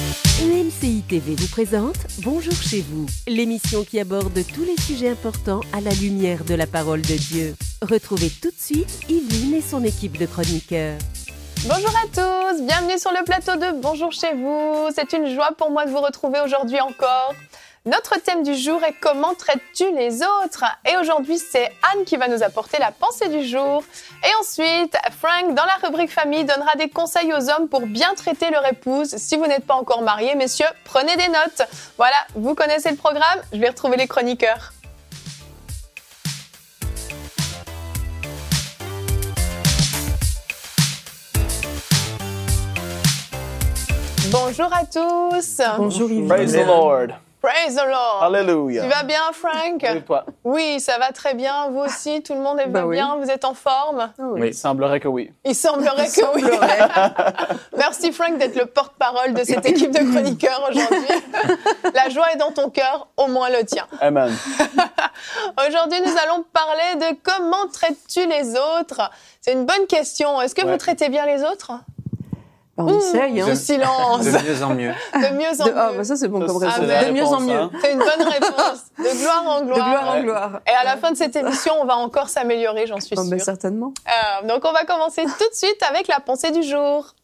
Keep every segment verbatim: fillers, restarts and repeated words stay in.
E M C I T V vous présente Bonjour chez vous, l'émission qui aborde tous les sujets importants à la lumière de la parole de Dieu. Retrouvez tout de suite Yveline et son équipe de chroniqueurs. Bonjour à tous, bienvenue sur le plateau de Bonjour chez vous. C'est une joie pour moi de vous retrouver aujourd'hui encore. Notre thème du jour est comment traites-tu les autres ? Et aujourd'hui, c'est Anne qui va nous apporter la pensée du jour. Et ensuite, Frank, dans la rubrique famille, donnera des conseils aux hommes pour bien traiter leur épouse. Si vous n'êtes pas encore mariés, messieurs, prenez des notes. Voilà, vous connaissez le programme, je vais retrouver les chroniqueurs. Bonjour à tous. Bonjour Yves. Praise the Lord. Praise the Lord. Alléluia. Tu vas bien, Frank ? Et toi? Oui, ça va très bien. Vous aussi, tout le monde est Bah bien. oui. Vous êtes en forme ? Oh, Oui, il semblerait que oui. Il semblerait Il que oui. semblerait. Merci, Frank, d'être le porte-parole de cette équipe de chroniqueurs aujourd'hui. La joie est dans ton cœur, au moins le tien. Amen. Aujourd'hui, nous allons parler de comment traites-tu les autres ? C'est une bonne question. Est-ce que Ouais. vous traitez bien les autres ? Bah, on essaye, hein. Ce silence. De mieux en mieux. De mieux en De- mieux. ah, bah ça c'est bon Ça, comme c'est réponse. la De mieux en réponse, mieux. hein. C'est une bonne réponse. De gloire en De gloire. gloire en Ouais. gloire. Et à la fin de cette émission, on va encore s'améliorer, j'en suis Oh, bah, sûre. certainement. Euh, donc, on va commencer tout de suite avec la pensée du jour.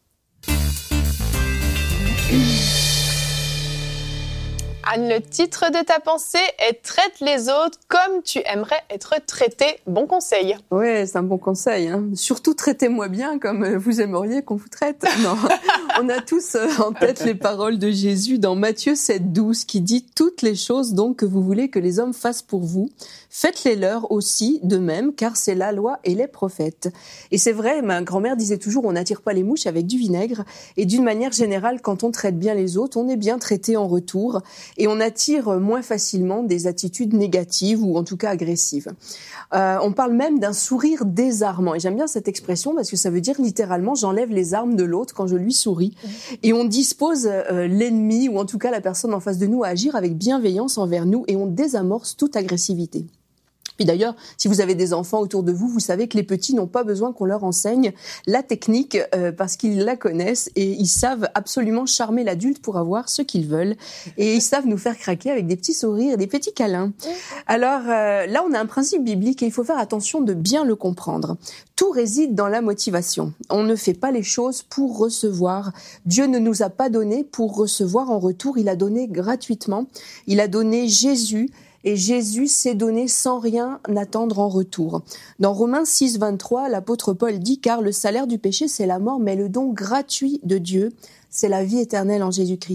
Anne, le titre de ta pensée est « Traite les autres comme tu aimerais être traité ». Bon conseil. Ouais, c'est un bon conseil. Hein. Surtout traitez-moi bien comme euh, vous aimeriez qu'on vous traite. Non, on a tous euh, en tête les paroles de Jésus dans Matthieu sept douze qui dit « Toutes les choses donc que vous voulez que les hommes fassent pour vous, faites-les leur aussi de même, car c'est la loi et les prophètes. » Et c'est vrai, ma grand-mère disait toujours « On n'attire pas les mouches avec du vinaigre ». Et d'une manière générale, quand on traite bien les autres, on est bien traité en retour. Et on attire moins facilement des attitudes négatives ou en tout cas agressives. Euh, on parle même d'un sourire désarmant. Et j'aime bien cette expression parce que ça veut dire littéralement j'enlève les armes de l'autre quand je lui souris. Et on dispose euh, l'ennemi ou en tout cas la personne en face de nous à agir avec bienveillance envers nous et on désamorce toute agressivité. Puis d'ailleurs, si vous avez des enfants autour de vous, vous savez que les petits n'ont pas besoin qu'on leur enseigne la technique euh, parce qu'ils la connaissent et ils savent absolument charmer l'adulte pour avoir ce qu'ils veulent. Et ils savent nous faire craquer avec des petits sourires et des petits câlins. Alors euh, là, on a un principe biblique et il faut faire attention de bien le comprendre. Tout réside dans la motivation. On ne fait pas les choses pour recevoir. Dieu ne nous a pas donné pour recevoir en retour. Il a donné gratuitement. Il a donné Jésus. Et Jésus s'est donné sans rien attendre en retour. Dans Romains six vingt-trois, l'apôtre Paul dit « Car le salaire du péché, c'est la mort, mais le don gratuit de Dieu, c'est la vie éternelle en Jésus-Christ. »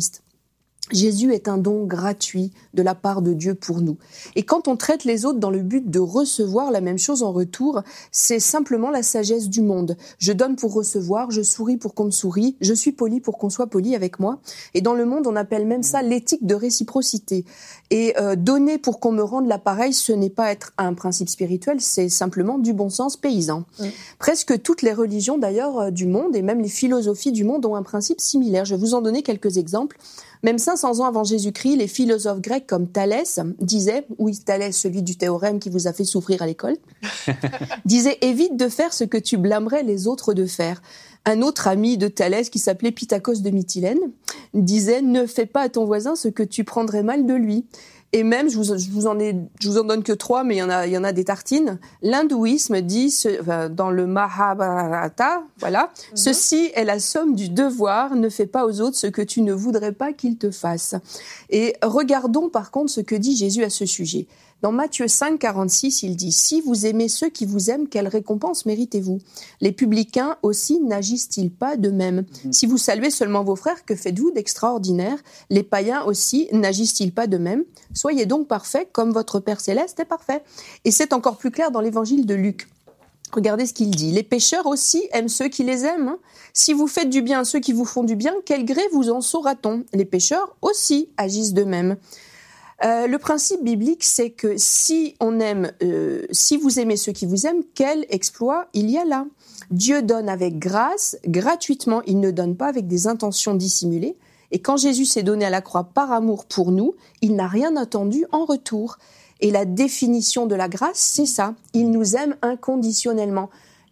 Jésus est un don gratuit de la part de Dieu pour nous. Et quand on traite les autres dans le but de recevoir la même chose en retour, c'est simplement la sagesse du monde. Je donne pour recevoir, je souris pour qu'on me sourie, je suis poli pour qu'on soit poli avec moi. Et dans le monde, on appelle même ça l'éthique de réciprocité. Et euh, donner pour qu'on me rende l'appareil, ce n'est pas être un principe spirituel, c'est simplement du bon sens paysan. Mmh. Presque toutes les religions d'ailleurs euh, du monde et même les philosophies du monde ont un principe similaire. Je vais vous en donner quelques exemples. Même cinq cents ans avant Jésus-Christ, les philosophes grecs comme Thalès disaient, oui, Thalès, celui du théorème qui vous a fait souffrir à l'école, disait « Évite de faire ce que tu blâmerais les autres de faire ». Un autre ami de Thalès qui s'appelait Pythagore de Mytilène disait « Ne fais pas à ton voisin ce que tu prendrais mal de lui ». Et même, je vous, je vous en ai, je vous en donne que trois, mais il y en a, il y en a des tartines. L'hindouisme dit, ce, enfin, dans le Mahabharata, voilà, mm-hmm. Ceci est la somme du devoir, ne fais pas aux autres ce que tu ne voudrais pas qu'ils te fassent. Et regardons par contre ce que dit Jésus à ce sujet. Dans Matthieu cinq quarante-six, il dit « Si vous aimez ceux qui vous aiment, quelle récompense méritez-vous ? Les publicains aussi n'agissent-ils pas de même ? Mm-hmm. Si vous saluez seulement vos frères, que faites-vous d'extraordinaire ? Les païens aussi n'agissent-ils pas de même ? Soyez donc parfaits comme votre Père Céleste est parfait. » Et c'est encore plus clair dans l'évangile de Luc. Regardez ce qu'il dit. « Les pécheurs aussi aiment ceux qui les aiment. Hein. Si vous faites du bien à ceux qui vous font du bien, quel gré vous en saura-t-on ? Les pécheurs aussi agissent de même. » Euh, le principe biblique, c'est que si on aime, euh, si vous aimez ceux qui vous aiment, quel exploit il y a là ? Dieu donne avec grâce, gratuitement, il ne donne pas avec des intentions dissimulées. Et quand Jésus s'est donné à la croix par amour pour nous, il n'a rien attendu en retour. Et la définition de la grâce, c'est ça. Il nous aime inconditionnellement.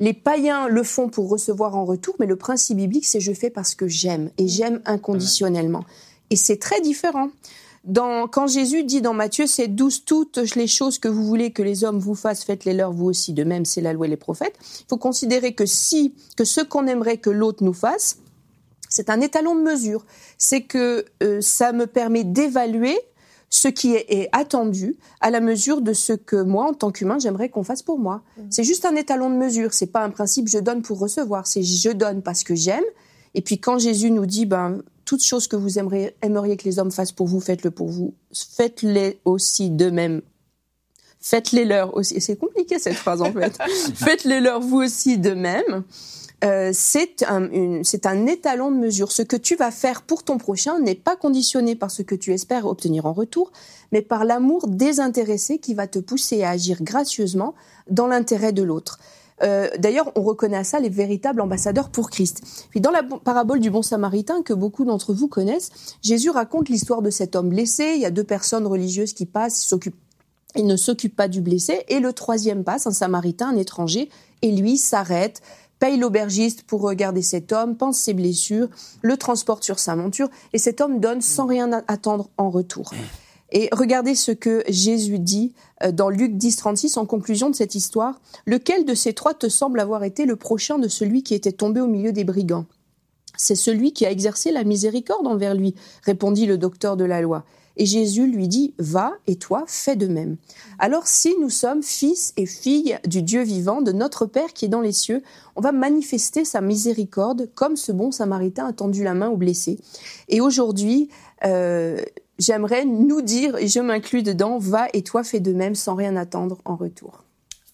Les païens le font pour recevoir en retour, mais le principe biblique, c'est je fais parce que j'aime, et j'aime inconditionnellement. Et c'est très différent. Dans, quand Jésus dit dans Matthieu sept douze, toutes les choses que vous voulez que les hommes vous fassent, faites-les leur vous aussi de même, c'est la loi et les prophètes. Il faut considérer que si, que ce qu'on aimerait que l'autre nous fasse, c'est un étalon de mesure. C'est que euh, ça me permet d'évaluer ce qui est, est attendu à la mesure de ce que moi, en tant qu'humain, j'aimerais qu'on fasse pour moi. Mmh. C'est juste un étalon de mesure. C'est pas un principe je donne pour recevoir. C'est je donne parce que j'aime. Et puis quand Jésus nous dit, ben, toutes choses que vous aimeriez, aimeriez que les hommes fassent pour vous, faites-le pour vous. Faites-les aussi de même. Faites-les leur aussi. C'est compliqué cette phrase en fait. Faites-les leur vous aussi de même. Euh, c'est un, une, c'est un étalon de mesure. Ce que tu vas faire pour ton prochain n'est pas conditionné par ce que tu espères obtenir en retour, mais par l'amour désintéressé qui va te pousser à agir gracieusement dans l'intérêt de l'autre. Euh, d'ailleurs, on reconnaît à ça les véritables ambassadeurs pour Christ. Puis dans la parabole du bon samaritain que beaucoup d'entre vous connaissent, Jésus raconte l'histoire de cet homme blessé. Il y a deux personnes religieuses qui passent, ils s'occupent, ils ne s'occupent pas du blessé, et le troisième passe, un samaritain, un étranger, et lui s'arrête, paye l'aubergiste pour regarder cet homme, pense ses blessures, le transporte sur sa monture, et cet homme donne sans rien attendre en retour. Et regardez ce que Jésus dit dans Luc dix, trente-six, en conclusion de cette histoire. « Lequel de ces trois te semble avoir été le prochain de celui qui était tombé au milieu des brigands ? C'est celui qui a exercé la miséricorde envers lui, répondit le docteur de la loi. Et Jésus lui dit « Va, et toi, fais de même. » Alors si nous sommes fils et filles du Dieu vivant, de notre Père qui est dans les cieux, on va manifester sa miséricorde comme ce bon samaritain a tendu la main au blessé. Et aujourd'hui, euh, j'aimerais nous dire, et je m'inclus dedans, va et toi fais de même sans rien attendre en retour.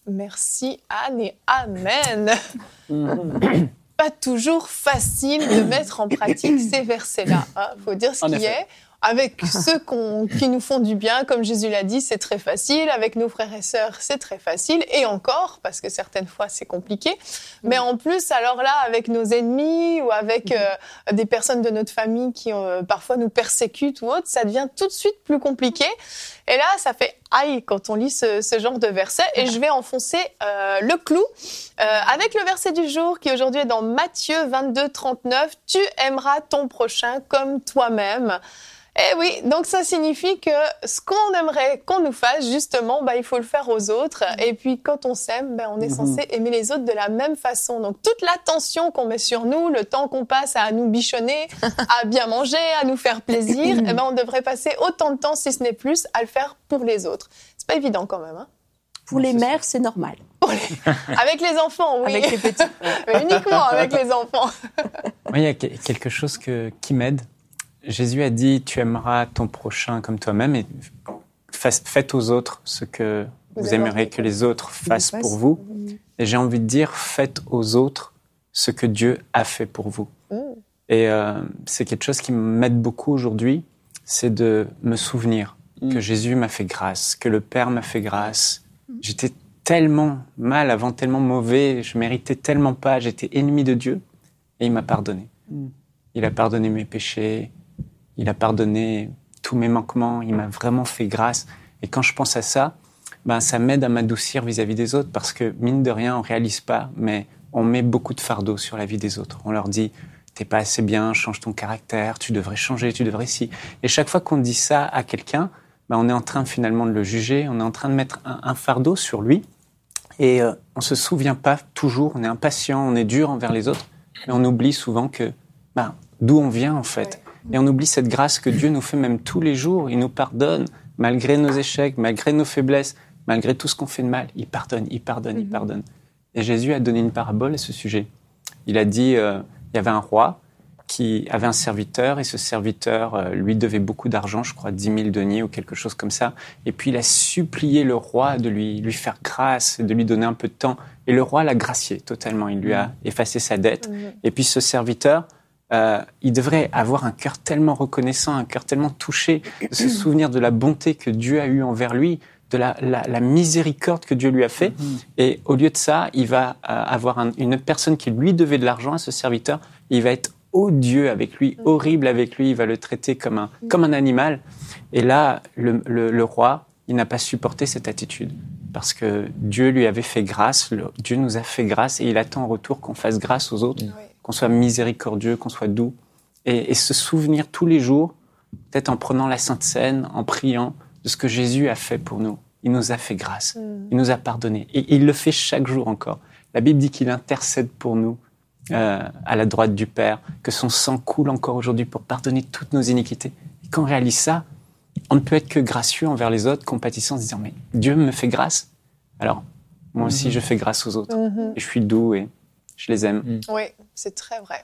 Merci Anne et Amen. Pas toujours facile de mettre en pratique ces versets-là. Il faut dire ce en qui effet. est. Avec ceux qu'on, qui nous font du bien, comme Jésus l'a dit, c'est très facile. Avec nos frères et sœurs, c'est très facile. Et encore, parce que certaines fois, c'est compliqué. Mais en plus, alors là, avec nos ennemis ou avec euh, des personnes de notre famille qui euh, parfois nous persécutent ou autre, ça devient tout de suite plus compliqué. Et là, ça fait aïe quand on lit ce, ce genre de verset. Et je vais enfoncer euh, le clou euh, avec le verset du jour qui aujourd'hui est dans Matthieu vingt-deux, trente-neuf. « Tu aimeras ton prochain comme toi-même ». Eh oui, donc ça signifie que ce qu'on aimerait qu'on nous fasse, justement, bah, il faut le faire aux autres. Et puis, quand on s'aime, bah, on est censé aimer les autres de la même façon. Donc, toute l'attention qu'on met sur nous, le temps qu'on passe à nous bichonner, à bien manger, à nous faire plaisir, eh ben, on devrait passer autant de temps, si ce n'est plus, à le faire pour les autres. C'est pas évident quand même, hein. Pour les mères, c'est normal. Pour les... Avec les enfants, oui. Avec les petits. Mais uniquement avec les enfants. Moi, il y a quelque chose que, qui m'aide. Jésus a dit, tu aimeras ton prochain comme toi-même et faites aux autres ce que vous, vous aimeriez que les autres fassent pour vous. Et j'ai envie de dire, faites aux autres ce que Dieu a fait pour vous. Mm. Et euh, c'est quelque chose qui m'aide beaucoup aujourd'hui, c'est de me souvenir mm. que Jésus m'a fait grâce, que le Père m'a fait grâce. Mm. J'étais tellement mal avant, tellement mauvais, je méritais tellement pas, j'étais ennemi de Dieu et il m'a pardonné. Mm. Il a pardonné mes péchés. Il a pardonné tous mes manquements, il m'a vraiment fait grâce. Et quand je pense à ça, ben, ça m'aide à m'adoucir vis-à-vis des autres parce que, mine de rien, on ne réalise pas, mais on met beaucoup de fardeau sur la vie des autres. On leur dit, t'es pas assez bien, change ton caractère, tu devrais changer, tu devrais ci. Et chaque fois qu'on dit ça à quelqu'un, ben, on est en train finalement de le juger, on est en train de mettre un, un fardeau sur lui. Et euh, on ne se souvient pas toujours, on est impatient, on est dur envers les autres, mais on oublie souvent que, ben, d'où on vient en fait. Et on oublie cette grâce que Dieu nous fait même tous les jours. Il nous pardonne, malgré nos échecs, malgré nos faiblesses, malgré tout ce qu'on fait de mal. Il pardonne, il pardonne, mm-hmm. il pardonne. Et Jésus a donné une parabole à ce sujet. Il a dit, euh, il y avait un roi qui avait un serviteur, et ce serviteur euh, lui devait beaucoup d'argent, je crois dix mille deniers ou quelque chose comme ça. Et puis il a supplié le roi de lui, lui faire grâce, de lui donner un peu de temps. Et le roi l'a gracié totalement. Il lui a effacé sa dette. Mm-hmm. Et puis ce serviteur... Euh, il devrait avoir un cœur tellement reconnaissant, un cœur tellement touché, de se souvenir de la bonté que Dieu a eue envers lui, de la, la, la miséricorde que Dieu lui a fait. Mm-hmm. Et au lieu de ça, il va euh, avoir un, une personne qui lui devait de l'argent à ce serviteur. Il va être odieux avec lui, mm-hmm. horrible avec lui. Il va le traiter comme un, mm-hmm. comme un animal. Et là, le, le, le roi, il n'a pas supporté cette attitude. parce que Dieu lui avait fait grâce, Dieu nous a fait grâce et il attend en retour qu'on fasse grâce aux autres, oui. qu'on soit miséricordieux, qu'on soit doux. Et, et se souvenir tous les jours, peut-être en prenant la Sainte Seine, en priant de ce que Jésus a fait pour nous. Il nous a fait grâce, mm. il nous a pardonné. Et il le fait chaque jour encore. La Bible dit qu'il intercède pour nous euh, à la droite du Père, que son sang coule encore aujourd'hui pour pardonner toutes nos iniquités. Et quand on réalise ça, on ne peut être que gracieux envers les autres, compatissant, en se disant « mais Dieu me fait grâce, alors moi aussi mm-hmm. je fais grâce aux autres. Mm-hmm. Et je suis doux et je les aime. Mm. » Oui, c'est très vrai.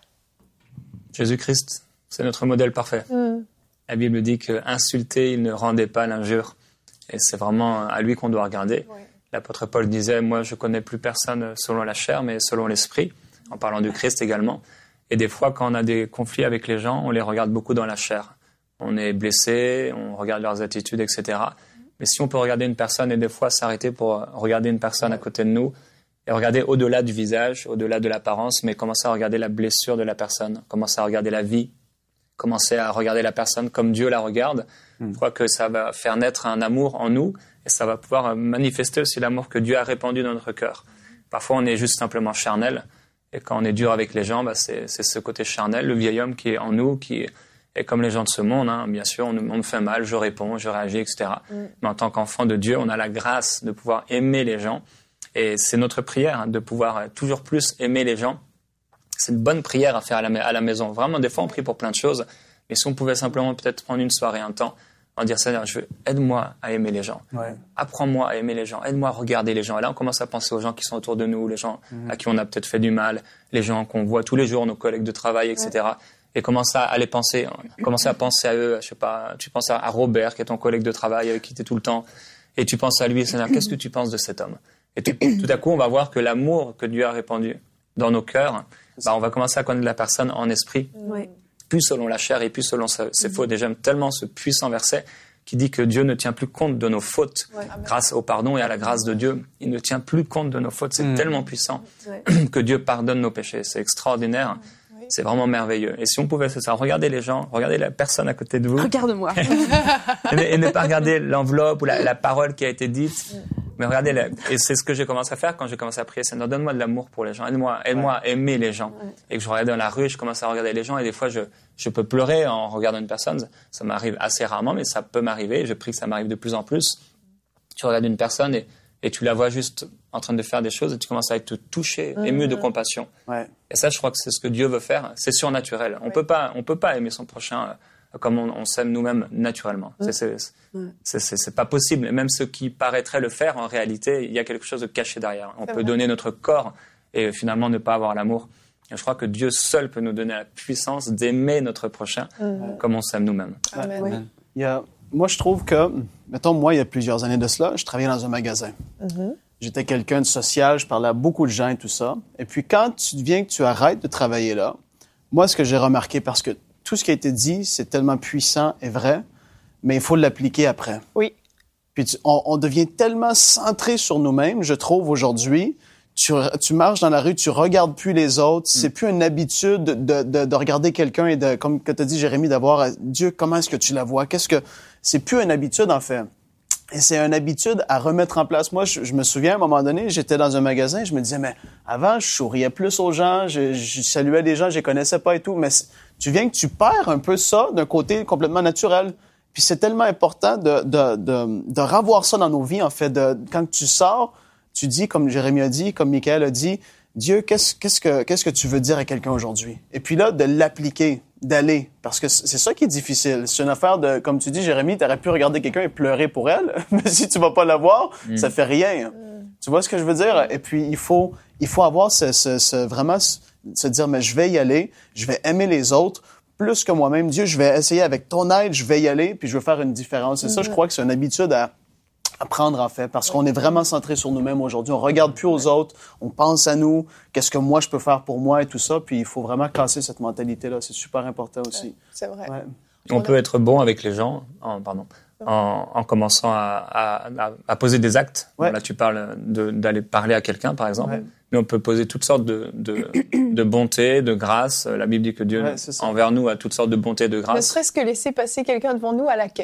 Jésus-Christ, c'est notre modèle parfait. Mm. La Bible dit qu'insulter, il ne rendait pas l'injure. Et c'est vraiment à lui qu'on doit regarder. Oui. L'apôtre Paul disait « moi je ne connais plus personne selon la chair, mais selon l'esprit », en parlant du Christ également. Et des fois, quand on a des conflits avec les gens, on les regarde beaucoup dans la chair. On est blessé, on regarde leurs attitudes, et cetera. Mais si on peut regarder une personne et des fois s'arrêter pour regarder une personne à côté de nous et regarder au-delà du visage, au-delà de l'apparence, mais commencer à regarder la blessure de la personne, commencer à regarder la vie, commencer à regarder la personne comme Dieu la regarde, mmh. je crois que ça va faire naître un amour en nous et ça va pouvoir manifester aussi l'amour que Dieu a répandu dans notre cœur. Parfois, on est juste simplement charnel et quand on est dur avec les gens, bah, c'est, c'est ce côté charnel, le vieil homme qui est en nous, qui est et comme les gens de ce monde, hein, bien sûr, on, on me fait mal, je réponds, je réagis, et cetera. Mm. Mais en tant qu'enfant de Dieu, on a la grâce de pouvoir aimer les gens. Et c'est notre prière, hein, de pouvoir toujours plus aimer les gens. C'est une bonne prière à faire à la, à la maison. Vraiment, des fois, on prie pour plein de choses. Mais si on pouvait simplement peut-être prendre une soirée, un temps, en dire, Seigneur, je veux, aide-moi à aimer les gens. Ouais. Apprends-moi à aimer les gens. Aide-moi à regarder les gens. Et là, on commence à penser aux gens qui sont autour de nous, les gens mm. à qui on a peut-être fait du mal, les gens qu'on voit tous les jours, nos collègues de travail, et cetera. Ouais. Et commencer à les penser, commencer à penser à eux, je sais pas, tu penses à Robert, qui est ton collègue de travail, avec qui tu es tout le temps, et tu penses à lui, Seigneur, qu'est-ce que tu penses de cet homme? Et tout, tout à coup, on va voir que l'amour que Dieu a répandu dans nos cœurs, bah, on va commencer à connaître la personne en esprit, oui. plus selon la chair et plus selon ses fautes. Et j'aime tellement ce puissant verset qui dit que Dieu ne tient plus compte de nos fautes, ouais. grâce au pardon et à la grâce de Dieu. Il ne tient plus compte de nos fautes. C'est mmh. tellement puissant ouais. que Dieu pardonne nos péchés. C'est extraordinaire. C'est vraiment merveilleux. Et si on pouvait, c'est ça, regardez les gens, regardez la personne à côté de vous. Regarde-moi. et, ne, et ne pas regarder l'enveloppe ou la, la parole qui a été dite, mais regardez, la, et c'est ce que j'ai commencé à faire quand j'ai commencé à prier, Seigneur, donne-moi de l'amour pour les gens, aide-moi, aide-moi à aimer les gens. Ouais. Et que je regardais dans la rue, je commence à regarder les gens, et des fois, je, je peux pleurer en regardant une personne. Ça m'arrive assez rarement, mais ça peut m'arriver. Je prie que ça m'arrive de plus en plus. Tu regardes une personne et, et tu la vois juste en train de faire des choses et tu commences à être touché, mmh. ému de compassion. Ouais. Et ça, je crois que c'est ce que Dieu veut faire. C'est surnaturel. On ouais. peut pas, on peut pas aimer son prochain comme on, on s'aime nous-mêmes naturellement. Mmh. C'est, c'est, ouais. c'est, c'est, c'est pas possible. Et même ceux qui paraîtraient le faire, en réalité, il y a quelque chose de caché derrière. On c'est peut vrai. donner notre corps et finalement ne pas avoir l'amour. Et je crois que Dieu seul peut nous donner la puissance d'aimer notre prochain mmh. comme on s'aime nous-mêmes. Amen. Ouais. Il y a, moi, je trouve que, mettons, moi, il y a plusieurs années de cela, je travaillais dans un magasin. Mmh. J'étais quelqu'un de social, je parlais à beaucoup de gens et tout ça. Et puis, quand tu deviens que tu arrêtes de travailler là, moi, ce que j'ai remarqué, parce que tout ce qui a été dit, c'est tellement puissant et vrai, mais il faut l'appliquer après. Oui. Puis, tu, on, on devient tellement centré sur nous-mêmes, je trouve, aujourd'hui. Tu, tu marches dans la rue, tu regardes plus les autres. Mm. C'est plus une habitude de, de, de regarder quelqu'un et de, comme que t'as dit, Jérémie, d'avoir Dieu, comment est-ce que tu la vois? Qu'est-ce que, c'est plus une habitude, en fait. Et c'est une habitude à remettre en place. Moi, je, je me souviens, à un moment donné, j'étais dans un magasin, je me disais, mais avant, je souriais plus aux gens, je, je saluais les gens, je les connaissais pas et tout. Mais tu viens que tu perds un peu ça d'un côté complètement naturel. Puis c'est tellement important de, de, de, de revoir ça dans nos vies, en fait. De, quand tu sors, tu dis, comme Jérémie a dit, comme Michael a dit, Dieu, qu'est-ce, qu'est-ce que, qu'est-ce que tu veux dire à quelqu'un aujourd'hui? Et puis là, de l'appliquer, d'aller. Parce que c'est ça qui est difficile. C'est une affaire de, comme tu dis, Jérémie, t'aurais pu regarder quelqu'un et pleurer pour elle. Mais si tu vas pas la voir, mm. ça fait rien. Mm. Tu vois ce que je veux dire? Et puis, il faut, il faut avoir ce, ce, ce vraiment, se dire, mais je vais y aller. Je vais aimer les autres plus que moi-même. Dieu, je vais essayer avec ton aide, je vais y aller, puis je vais faire une différence. Et mm. ça, je crois que c'est une habitude à, à prendre, en fait, parce qu'on est vraiment centré sur nous-mêmes aujourd'hui. On regarde plus aux autres, on pense à nous, qu'est-ce que moi je peux faire pour moi et tout ça, puis il faut vraiment casser cette mentalité-là. C'est super important aussi. Ouais, c'est vrai. Ouais. On peut être bon avec les gens, en, pardon, en, en commençant à, à, à poser des actes. Ouais. Là, tu parles de, d'aller parler à quelqu'un, par exemple. Ouais. Mais on peut poser toutes sortes de, de, de bonté, de grâce. La Bible dit que Dieu, ouais, envers nous, a toutes sortes de bonté et de grâce. Ne serait-ce que laisser passer quelqu'un devant nous à la caisse.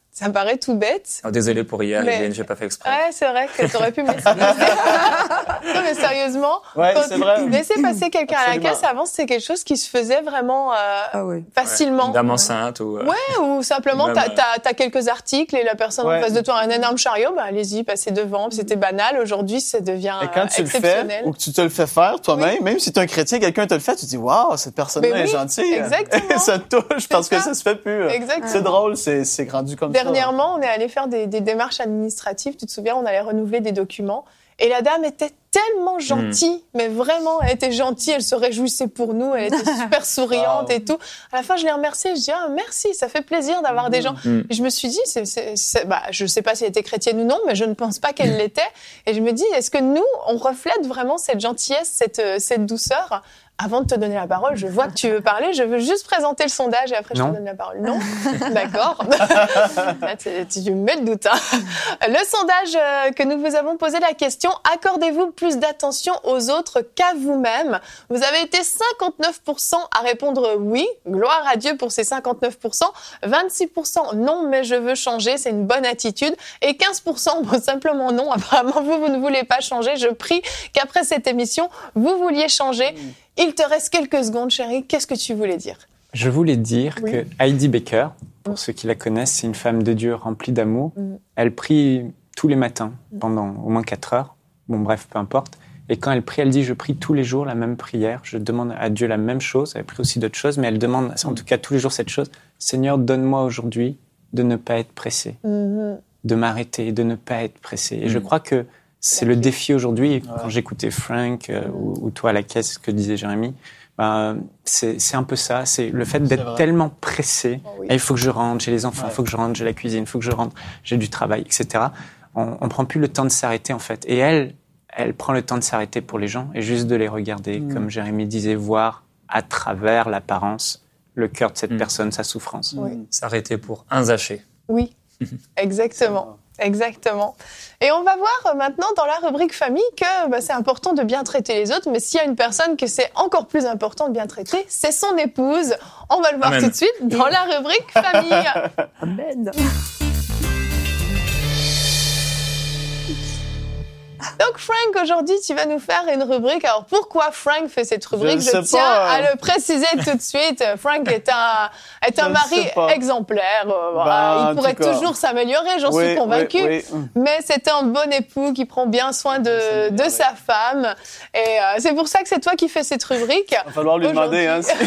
Ça paraît tout bête. Oh, désolé pour hier, mais... Evelyne, j'ai pas fait exprès. Ouais, c'est vrai que t'aurais pu me laisser passer. Non, mais sérieusement, ouais, quand c'est vrai. laisser passer quelqu'un Absolument. à la caisse, avant, c'est quelque chose qui se faisait vraiment euh, ah ouais. facilement. Ouais, une dame enceinte ou... Euh... Ouais, ou simplement, même, t'as, euh... t'as, t'as quelques articles et la personne ouais. en face de toi a un énorme chariot, bah allez-y, passez devant. C'était banal. Aujourd'hui, ça devient Et quand tu le fais, ou que tu te le fais faire toi-même, oui. même si tu es un chrétien, quelqu'un te le fait, tu te dis, waouh, cette personne-là oui, est gentille. Exactement. Ça te touche parce ça. que ça se fait plus. Exactement. C'est drôle, c'est, c'est rendu comme Dernièrement, ça. on est allé faire des, des démarches administratives. Tu te souviens, on allait renouveler des documents. Et la dame était tellement gentille, mmh. mais vraiment, elle était gentille, elle se réjouissait pour nous, elle était super souriante wow. et tout. À la fin, je l'ai remerciée, je dis ah, merci, ça fait plaisir d'avoir mmh. des gens. Mmh. Et je me suis dit, c'est, c'est, c'est, bah, je sais pas si elle était chrétienne ou non, mais je ne pense pas qu'elle l'était. Et je me dis, est-ce que nous, on reflète vraiment cette gentillesse, cette, cette douceur? Avant de te donner la parole, je vois que tu veux parler. Je veux juste présenter le sondage et après je non. te donne la parole. Non, d'accord. Là, tu, tu me mets le doute. Hein. Le sondage que nous vous avons posé la question, accordez-vous plus d'attention aux autres qu'à vous-même? Vous avez été cinquante-neuf pour cent à répondre oui. Gloire à Dieu pour ces cinquante-neuf pour cent. vingt-six pour cent non, mais je veux changer. C'est une bonne attitude. Et quinze pour cent bon, simplement non. Apparemment, vous, vous ne voulez pas changer. Je prie qu'après cette émission, vous vouliez changer. Il te reste quelques secondes, chérie. Qu'est-ce que tu voulais dire? Je voulais dire oui. que Heidi Baker, pour mmh. ceux qui la connaissent, c'est une femme de Dieu remplie d'amour. Mmh. Elle prie tous les matins pendant au moins quatre heures. Bon, bref, peu importe. Et quand elle prie, elle dit « Je prie tous les jours la même prière. Je demande à Dieu la même chose. » Elle prie aussi d'autres choses, mais elle demande en tout cas tous les jours cette chose. « Seigneur, donne-moi aujourd'hui de ne pas être pressée, mmh. de m'arrêter, de ne pas être pressée. » Et mmh. je crois que c'est le défi aujourd'hui. Ouais. Quand j'écoutais Frank euh, mmh. ou, ou toi à la caisse, ce que disait Jérémy, ben, c'est, c'est un peu ça. C'est le fait d'être tellement pressé. Oh oui. Il faut que je rentre, j'ai les enfants, il ouais. faut que je rentre, j'ai la cuisine, il faut que je rentre, j'ai du travail, et cetera. On, on prend plus le temps de s'arrêter en fait. Et elle, elle prend le temps de s'arrêter pour les gens et juste de les regarder, mmh. comme Jérémy disait, voir à travers l'apparence le cœur de cette mmh. personne, sa souffrance. Oui. S'arrêter pour un Zaché. Oui, exactement. Exactement. Et on va voir maintenant dans la rubrique famille que bah, c'est important de bien traiter les autres, mais s'il y a une personne que c'est encore plus important de bien traiter, c'est son épouse. On va le voir Amen. Tout de suite dans la rubrique famille. Amen. Donc Frank, aujourd'hui, tu vas nous faire une rubrique. Alors pourquoi Frank fait cette rubrique? Je, je tiens pas. à le préciser tout de suite. Frank est un est un mari exemplaire. Ben, il pourrait toujours s'améliorer, j'en oui, suis convaincue. Oui, oui. Mais c'est un bon époux qui prend bien soin de de sa femme. Et euh, c'est pour ça que c'est toi qui fais cette rubrique. Il va falloir lui demander. Hein, si...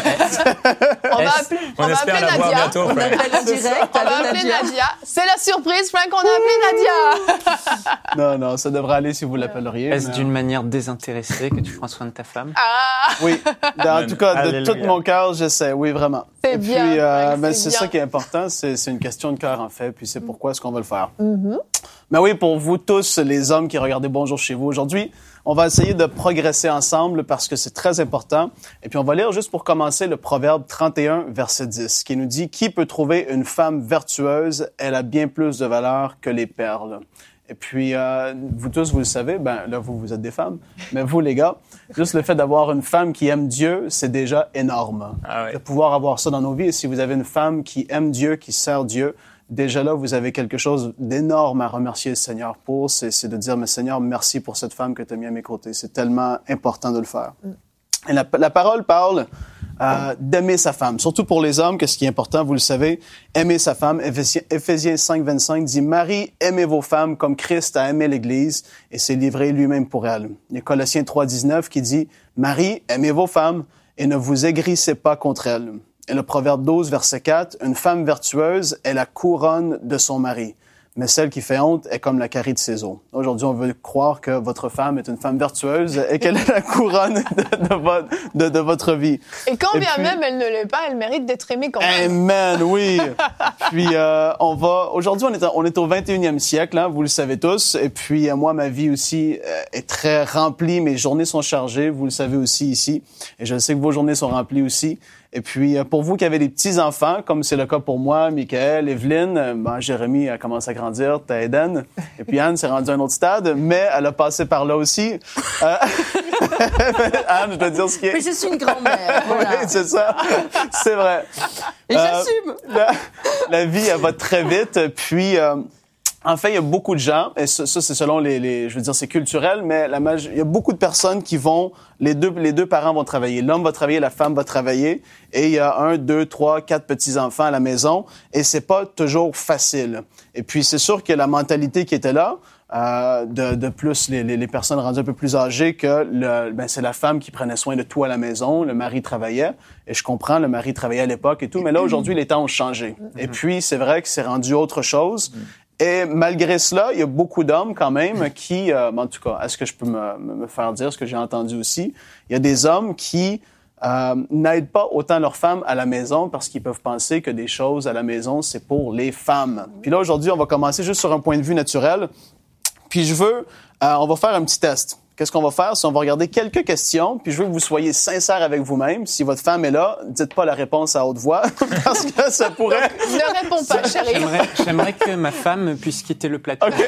on va appeler, on on va appeler Nadia. Bientôt, on appelle en direct. On va appeler Nadia. Nadia. C'est la surprise, Frank. On a appelé Nadia. Non, non, ça devrait aller si vous l'appelleriez. Est-ce mais... d'une manière désintéressée que tu prends soin de ta femme? Ah! Oui, en tout cas, de Alléluia. tout mon cœur, j'essaie. Oui, vraiment. C'est Et bien. Puis, euh, Frank, ben, c'est c'est bien. ça qui est important. C'est, c'est une question de cœur, en fait. Puis c'est pourquoi est-ce qu'on va le faire. Mm-hmm. Mais oui, pour vous tous, les hommes qui regardez Bonjour chez vous aujourd'hui, on va essayer de progresser ensemble parce que c'est très important. Et puis, on va lire juste pour commencer le Proverbe trente et un, verset dix, qui nous dit « Qui peut trouver une femme vertueuse? Elle a bien plus de valeur que les perles. » Et puis, euh, vous tous, vous le savez, ben là, vous, vous êtes des femmes, mais vous, les gars, juste le fait d'avoir une femme qui aime Dieu, c'est déjà énorme. Ah oui. De pouvoir avoir ça dans nos vies. Et si vous avez une femme qui aime Dieu, qui sert Dieu, déjà là, vous avez quelque chose d'énorme à remercier le Seigneur pour. C'est, c'est de dire, mais Seigneur, merci pour cette femme que tu as mis à mes côtés. C'est tellement important de le faire. Mm. Et la, la parole parle euh, d'aimer sa femme. Surtout pour les hommes, qu'est-ce qui est important, vous le savez, aimer sa femme. Éphésiens cinq, vingt-cinq dit « Marie, aimez vos femmes comme Christ a aimé l'Église et s'est livré lui-même pour elle. » Il y a Colossiens trois, dix-neuf qui dit « Marie, aimez vos femmes et ne vous aigrissez pas contre elles. » Et le Proverbe douze, verset quatre, « Une femme vertueuse est la couronne de son mari. » Mais celle qui fait honte est comme la carie de ses os. Aujourd'hui, on veut croire que votre femme est une femme vertueuse et qu'elle est la couronne de, de, votre, de, de votre vie. Et quand et bien puis, même elle ne l'est pas, elle mérite d'être aimée quand même. Amen, oui. Puis euh, on va. Aujourd'hui, on est on est au vingt et unième siècle, hein, vous le savez tous. Et puis euh, moi, ma vie aussi euh, est très remplie. Mes journées sont chargées, vous le savez aussi ici. Et je sais que vos journées sont remplies aussi. Et puis, pour vous qui avez des petits-enfants, comme c'est le cas pour moi, Michael, Evelyne, ben, Jérémy a commencé à grandir, t'as Eden. Et puis Anne s'est rendue à un autre stade, mais elle a passé par là aussi. Euh... Anne, je dois dire ce qui est... Mais je suis une grand-mère, voilà. Oui, c'est ça. C'est vrai. Et euh, j'assume. La, la vie, elle va très vite. Puis... Euh, En fait, il y a beaucoup de gens, et ça, ça c'est selon les, les, je veux dire, c'est culturel, mais la maj- il y a beaucoup de personnes qui vont, les deux, les deux parents vont travailler. L'homme va travailler, la femme va travailler, et il y a un, deux, trois, quatre petits-enfants à la maison, et c'est pas toujours facile. Et puis, c'est sûr que la mentalité qui était là, euh, de, de plus les, les, les personnes rendues un peu plus âgées, que le, ben, c'est la femme qui prenait soin de tout à la maison, le mari travaillait, et je comprends, le mari travaillait à l'époque et tout, mais là, aujourd'hui, les temps ont changé. Et puis, c'est vrai que c'est rendu autre chose. Et malgré cela, il y a beaucoup d'hommes quand même qui, euh, en tout cas, est-ce que je peux me, me faire dire ce que j'ai entendu aussi, il y a des hommes qui euh, n'aident pas autant leurs femmes à la maison parce qu'ils peuvent penser que des choses à la maison, c'est pour les femmes. Puis là, aujourd'hui, on va commencer juste sur un point de vue naturel. Puis je veux, euh, on va faire un petit test. Qu'est-ce qu'on va faire? C'est on va regarder quelques questions, puis je veux que vous soyez sincères avec vous-même. Si votre femme est là, dites pas la réponse à haute voix, parce que ça pourrait... Ne réponds pas, chérie. J'aimerais, j'aimerais que ma femme puisse quitter le plateau. Okay.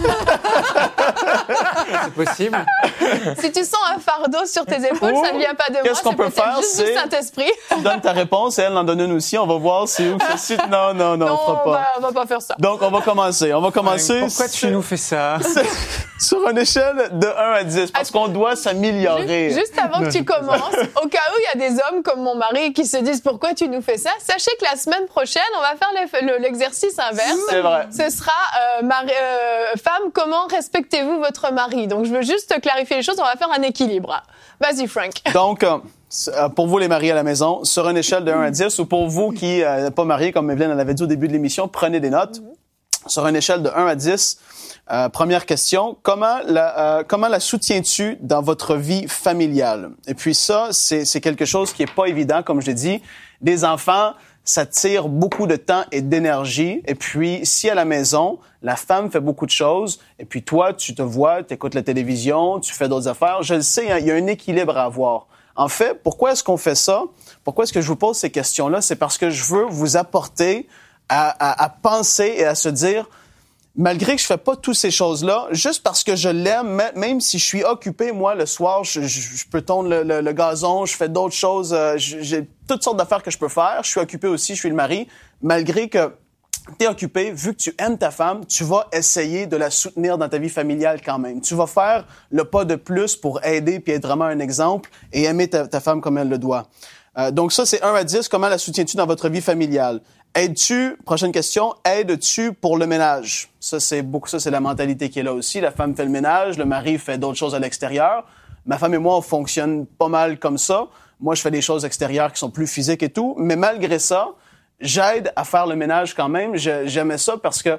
C'est possible? Si tu sens un fardeau sur tes épaules, Ou, ça ne vient pas de moi, qu'est-ce qu'on c'est peut peut-être faire, juste c'est- du Saint-Esprit. Tu donnes ta réponse et elle en donne une aussi. On va voir si où que ça cite. Non, non, non, Non, on fera on pas. va, on va pas faire ça. Donc, on va commencer. On va commencer. Pourquoi tu sur- nous fais ça? sur une échelle de un à dix, parce qu'on doit s'améliorer. Juste, juste avant que tu commences, au cas où il y a des hommes comme mon mari qui se disent pourquoi tu nous fais ça, sachez que la semaine prochaine, on va faire le- le- l'exercice inverse. C'est vrai. Ce sera euh, mari- euh, femme, comment respectez-vous votre mari? Donc je veux juste clarifier les choses, on va faire un équilibre. Vas-y Frank. Donc, euh, c- euh, pour vous les mariés à la maison, sur une échelle de un à dix, ou pour vous qui euh, n'êtes pas mariés, comme Evelyne l'avait dit au début de l'émission, prenez des notes. Sur une échelle de un à dix, euh, première question, comment la, euh, comment la soutiens-tu dans votre vie familiale? Et puis ça, c'est, c'est quelque chose qui est pas évident, comme je l'ai dit. Des enfants, ça tire beaucoup de temps et d'énergie. Et puis, si à la maison, la femme fait beaucoup de choses, et puis toi, tu te vois, tu écoutes la télévision, tu fais d'autres affaires, je le sais, hein, il y a un équilibre à avoir. En fait, pourquoi est-ce qu'on fait ça? Pourquoi est-ce que je vous pose ces questions-là? C'est parce que je veux vous apporter à, à, à penser et à se dire, malgré que je fais pas toutes ces choses-là, juste parce que je l'aime, même si je suis occupé, moi, le soir, je, je, je peux tondre le, le, le gazon, je fais d'autres choses, euh, j'ai toutes sortes d'affaires que je peux faire. Je suis occupé aussi, je suis le mari. Malgré que t'es occupé, vu que tu aimes ta femme, tu vas essayer de la soutenir dans ta vie familiale quand même. Tu vas faire le pas de plus pour aider puis être vraiment un exemple et aimer ta, ta femme comme elle le doit. Euh, donc ça, c'est un à dix. Comment la soutiens-tu dans votre vie familiale? Aides-tu, prochaine question, aides-tu pour le ménage? Ça, c'est beaucoup, ça, c'est la mentalité qui est là aussi. La femme fait le ménage, le mari fait d'autres choses à l'extérieur. Ma femme et moi, on fonctionne pas mal comme ça. Moi, je fais des choses extérieures qui sont plus physiques et tout. Mais malgré ça, j'aide à faire le ménage quand même. Je, j'aimais ça parce que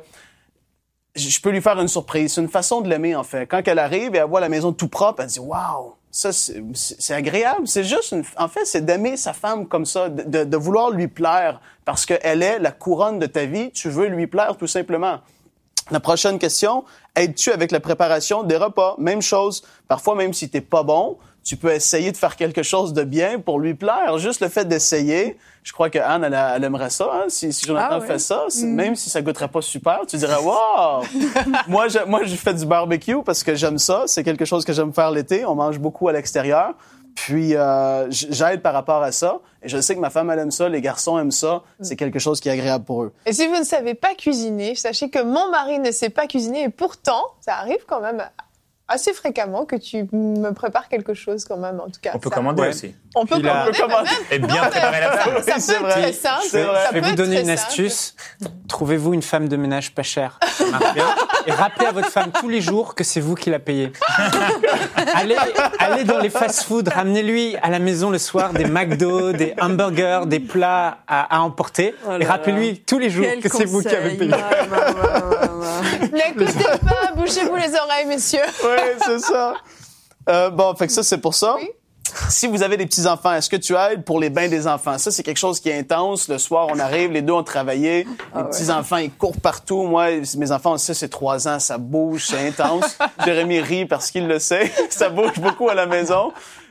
je peux lui faire une surprise. C'est une façon de l'aimer, en fait. Quand elle arrive et elle voit la maison tout propre, elle dit « Wow! » Ça, c'est, c'est agréable. C'est juste une, en fait, c'est d'aimer sa femme comme ça, de, de, de vouloir lui plaire parce qu'elle est la couronne de ta vie. Tu veux lui plaire tout simplement. La prochaine question, aides-tu avec la préparation des repas? Même chose. Parfois, même si t'es pas bon, tu peux essayer de faire quelque chose de bien pour lui plaire. Juste le fait d'essayer. Je crois que Anne, elle, elle aimerait ça. Hein? Si, si Jonathan Ah, ouais. fait ça, Mm. même si ça goûterait pas super, tu dirais « Wow! » Moi, je, moi, je fais du barbecue parce que j'aime ça. C'est quelque chose que j'aime faire l'été. On mange beaucoup à l'extérieur. Puis, euh, j'aide par rapport à ça. Et je sais que ma femme, elle aime ça. Les garçons aiment ça. C'est quelque chose qui est agréable pour eux. Et si vous ne savez pas cuisiner, sachez que mon mari ne sait pas cuisiner et pourtant, ça arrive quand même assez fréquemment que tu me prépares quelque chose quand même, en tout cas. On peut ça- commander Ouais. aussi. On peut Puis là- commander, On peut mais commander. même- Et bien Non, préparer la ça- table. Ça, Oui, peut c'est être vrai. très simple. C'est vrai. ça Je vais peut vous être donner très une simple. astuce. Trouvez-vous une femme de ménage pas chère. Ça marche bien. Et rappelez à votre femme tous les jours que c'est vous qui la payez. allez, allez dans les fast-food, ramenez-lui à la maison le soir des McDo, des hamburgers, des plats à, à emporter. Oh là et rappelez-lui tous les jours Quel que c'est vous qui avez conseil. payé. Ouais, ouais, ouais, ouais, ouais. N'écoutez pas, bouchez-vous les oreilles, messieurs. Oui, c'est ça. Euh, bon, fait que ça, c'est pour ça. Oui. Si vous avez des petits-enfants, est-ce que tu aides pour les bains des enfants? Ça, c'est quelque chose qui est intense. Le soir, on arrive, les deux ont travaillé. Les Ah ouais. petits-enfants, ils courent partout. Moi, mes enfants ont six et trois ans, ça bouge, c'est intense. Jérémy rit parce qu'il le sait. Ça bouge beaucoup à la maison.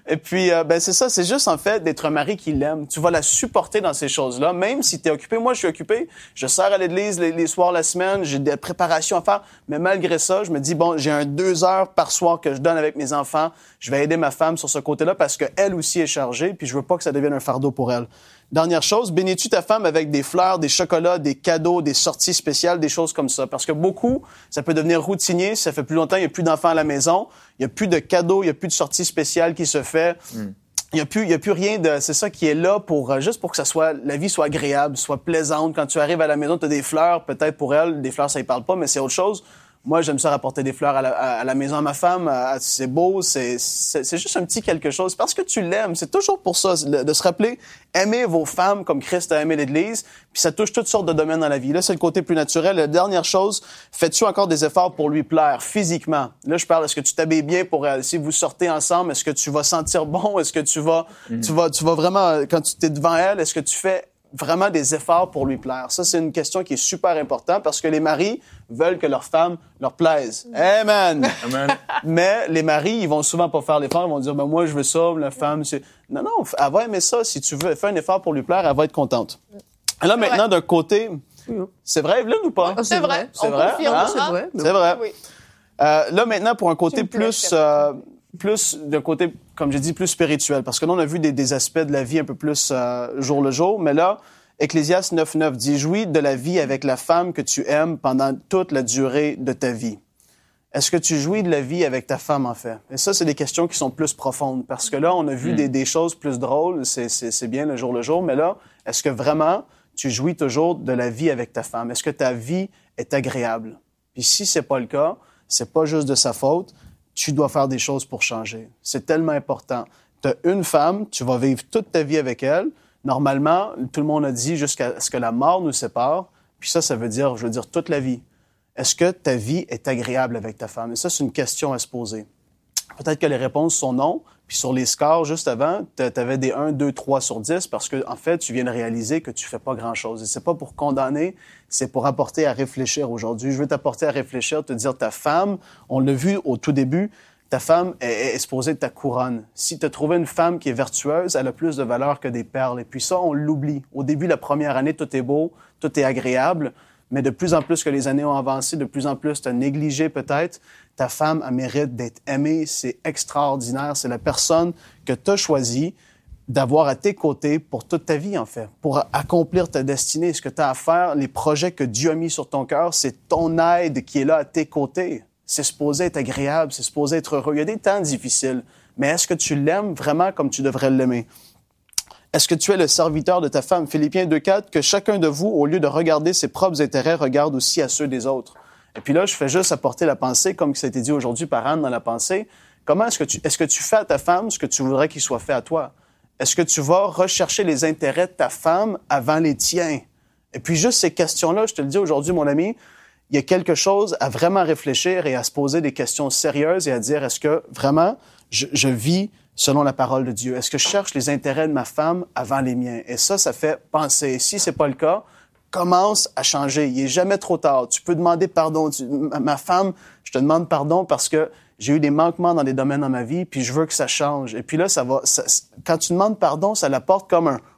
Et puis, euh, ben c'est ça, c'est juste en fait d'être un mari qui l'aime. Tu vas la supporter dans ces choses-là, même si tu es occupé. Moi, je suis occupé, je sers à l'église les, les soirs la semaine, j'ai des préparations à faire, mais malgré ça, je me dis, bon, j'ai un deux heures par soir que je donne avec mes enfants, je vais aider ma femme sur ce côté-là parce qu'elle aussi est chargée, puis je veux pas que ça devienne un fardeau pour elle. Dernière chose, bénis-tu ta femme avec des fleurs, des chocolats, des cadeaux, des sorties spéciales, des choses comme ça. Parce que beaucoup, ça peut devenir routinier. Ça fait plus longtemps, il n'y a plus d'enfants à la maison. Il n'y a plus de cadeaux, il n'y a plus de sorties spéciales qui se fait. Mm. Il n'y a plus, il y a plus rien de, c'est ça qui est là pour, juste pour que ça soit, la vie soit agréable, soit plaisante. Quand tu arrives à la maison, tu as des fleurs, peut-être pour elle, des fleurs, ça y parle pas, mais c'est autre chose. Moi, j'aime ça rapporter des fleurs à la, à la maison à ma femme. À, c'est beau, c'est, c'est, c'est juste un petit quelque chose. Parce que tu l'aimes, c'est toujours pour ça, de, de se rappeler, aimer vos femmes comme Christ a aimé l'Église, puis ça touche toutes sortes de domaines dans la vie. Là, c'est le côté plus naturel. La dernière chose, fais-tu encore des efforts pour lui plaire physiquement? Là, je parle, est-ce que tu t'habilles bien pour elle? Si vous sortez ensemble, est-ce que tu vas sentir bon? Est-ce que tu vas, mm-hmm. tu vas, tu vas vraiment, quand tu es devant elle, est-ce que tu fais vraiment des efforts pour lui plaire? Ça, c'est une question qui est super importante parce que les maris veulent que leur femme leur plaise. Amen! Amen. Mais les maris, ils vont souvent pas faire l'effort. Ils vont dire, ben moi, je veux ça, la femme, c'est... Non, non, elle va aimer ça. Si tu veux faire un effort pour lui plaire, elle va être contente. Et là, c'est maintenant, vrai. D'un côté... C'est vrai, Evelyne, ou pas? Ah, c'est, c'est vrai. vrai. C'est vrai? Confirme, hein? C'est vrai. C'est vrai. Oui. Euh, là, maintenant, pour un côté plus... Euh, plus d'un côté, comme j'ai dit, plus spirituel. Parce que là, on a vu des, des aspects de la vie un peu plus euh, jour le jour. Mais là, Ecclésiaste neuf neuf dit « Jouis de la vie avec la femme que tu aimes pendant toute la durée de ta vie. » Est-ce que tu jouis de la vie avec ta femme, en fait? Et ça, c'est des questions qui sont plus profondes. Parce que là, on a vu mmh. des, des choses plus drôles. C'est, c'est, c'est bien le jour le jour. Mais là, est-ce que vraiment tu jouis toujours de la vie avec ta femme? Est-ce que ta vie est agréable? Puis si c'est pas le cas, c'est pas juste de sa faute. Tu dois faire des choses pour changer. C'est tellement important. Tu as une femme, tu vas vivre toute ta vie avec elle. Normalement, tout le monde a dit jusqu'à ce que la mort nous sépare. Puis ça, ça veut dire, je veux dire, toute la vie. Est-ce que ta vie est agréable avec ta femme? Et ça, c'est une question à se poser. Peut-être que les réponses sont non. Puis sur les scores, juste avant, tu avais des un, deux, trois sur dix parce que, en fait, tu viens de réaliser que tu fais pas grand-chose. Et c'est pas pour condamner, c'est pour apporter à réfléchir aujourd'hui. Je veux t'apporter à réfléchir, te dire ta femme, on l'a vu au tout début, ta femme est, est supposée être ta couronne. Si tu as trouvé une femme qui est vertueuse, elle a plus de valeur que des perles. Et puis ça, on l'oublie. Au début, la première année, tout est beau, tout est agréable. Mais de plus en plus que les années ont avancé, de plus en plus tu as négligé peut-être, ta femme a mérite d'être aimée. C'est extraordinaire. C'est la personne que tu as choisie d'avoir à tes côtés pour toute ta vie, en fait, pour accomplir ta destinée. Ce que tu as à faire, les projets que Dieu a mis sur ton cœur, c'est ton aide qui est là à tes côtés. C'est supposé être agréable, c'est supposé être heureux. Il y a des temps difficiles, mais est-ce que tu l'aimes vraiment comme tu devrais l'aimer? Est-ce que tu es le serviteur de ta femme? Philippiens deux quatre, que chacun de vous, au lieu de regarder ses propres intérêts, regarde aussi à ceux des autres. Et puis là, je fais juste apporter la pensée, comme ça a été dit aujourd'hui par Anne dans la pensée. Comment est-ce que tu, est-ce que tu fais à ta femme ce que tu voudrais qu'il soit fait à toi? Est-ce que tu vas rechercher les intérêts de ta femme avant les tiens? Et puis juste ces questions-là, je te le dis aujourd'hui, mon ami, il y a quelque chose à vraiment réfléchir et à se poser des questions sérieuses et à dire, est-ce que vraiment je, je vis selon la parole de Dieu? Est-ce que je cherche les intérêts de ma femme avant les miens? Et ça, ça fait penser. Si c'est pas le cas, commence à changer. Il est jamais trop tard. Tu peux demander pardon. Tu, ma, ma femme, je te demande pardon parce que j'ai eu des manquements dans des domaines dans ma vie, puis je veux que ça change. Et puis là, ça va. Ça, quand tu demandes pardon, ça l'apporte comme un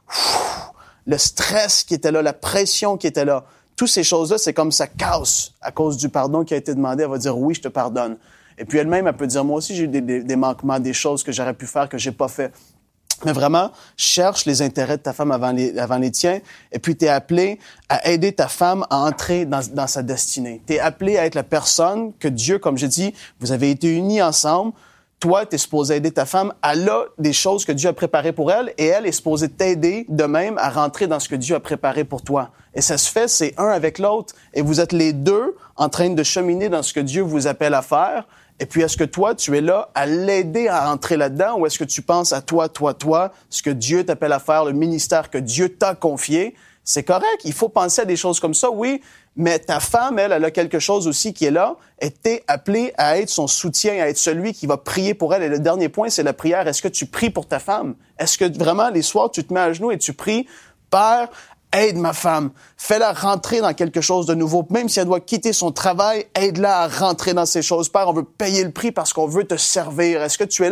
le stress qui était là, la pression qui était là. Toutes ces choses-là, c'est comme ça casse à cause du pardon qui a été demandé. Elle va dire oui, je te pardonne. Et puis elle-même, elle peut dire, moi aussi, j'ai eu des, des, des manquements, des choses que j'aurais pu faire, que j'ai pas fait. Mais vraiment, cherche les intérêts de ta femme avant les, avant les tiens. Et puis, tu es appelé à aider ta femme à entrer dans, dans sa destinée. Tu es appelé à être la personne que Dieu, comme j'ai dit, vous avez été unis ensemble. Toi, tu es supposé aider ta femme. Elle a des choses que Dieu a préparées pour elle et elle est supposée t'aider de même à rentrer dans ce que Dieu a préparé pour toi. Et ça se fait, c'est un avec l'autre. Et vous êtes les deux en train de cheminer dans ce que Dieu vous appelle à faire. Et puis, est-ce que toi, tu es là à l'aider à entrer là-dedans ou est-ce que tu penses à toi, toi, toi, ce que Dieu t'appelle à faire, le ministère que Dieu t'a confié? C'est correct, il faut penser à des choses comme ça, oui, mais ta femme, elle, elle a quelque chose aussi qui est là et t'es appelé à être son soutien, à être celui qui va prier pour elle. Et le dernier point, c'est la prière. Est-ce que tu pries pour ta femme? Est-ce que vraiment, les soirs, tu te mets à genoux et tu pries, Père, aide ma femme, fais-la rentrer dans quelque chose de nouveau. Même si elle doit quitter son travail, aide-la à rentrer dans ces choses. Père, on veut payer le prix parce qu'on veut te servir. Est-ce que tu es là